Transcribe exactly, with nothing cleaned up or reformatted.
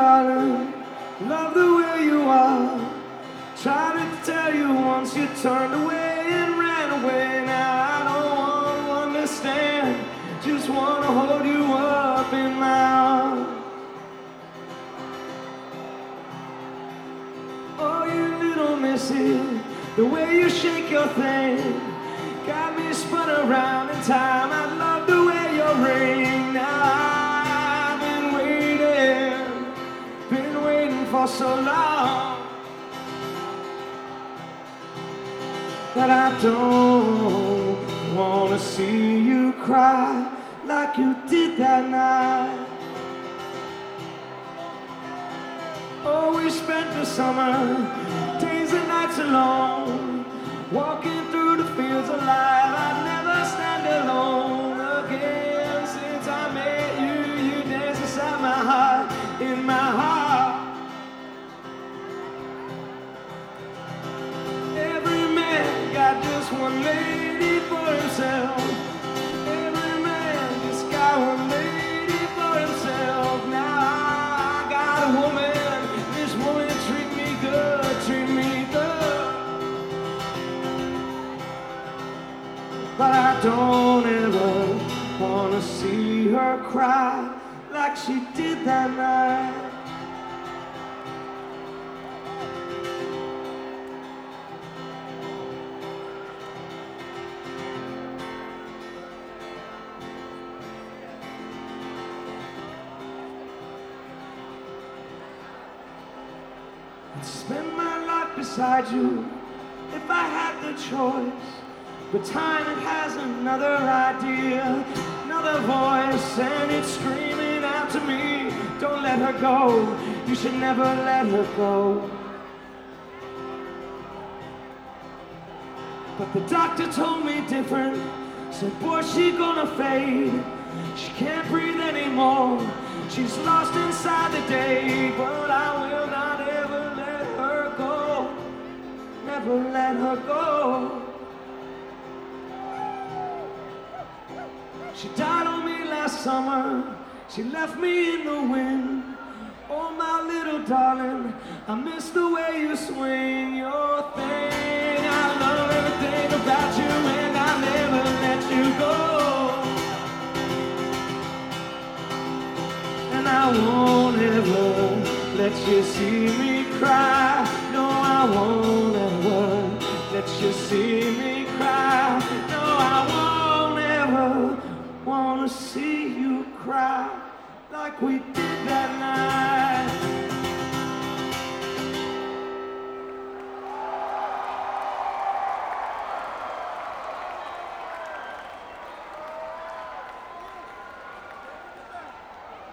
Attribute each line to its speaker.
Speaker 1: darling, love the way you are. Tried to tell you once, you turned away and ran away. Now I don't want to understand, just want to hold you up in my arms. Oh, you little missy, the way you shake your thing got me spun around in time. I love the way you ring. Now I've been waiting, been waiting for so long that I don't wanna see you cry like you did that night. Oh, we spent the summer days and nights alone, walking through the fields of life. I'd never stand alone again. Since I met you, you dance inside my heart, in my heart. Every man got just one lady for himself. Every man just got one lady for himself. Now I got a woman. This woman treat me good, treat me good. But I don't ever wanna see her cry like she did that night. I'd spend my life beside you if I had the choice. But time, it has another idea, another voice, and it's screaming out to me, don't let her go, you should never let her go. But the doctor told me different, said boy, she gonna fade, she can't breathe anymore, she's lost inside the day. But I will not ever let her go, never let her go. She died on me last summer, she left me in the wind. Oh my little darling, I miss the way you swing your thing. I love everything about you and I'll never let you go. And I won't ever let you see me cry. No, I won't ever let you see me cry. No, I won't ever wanna see you cry like we did that night.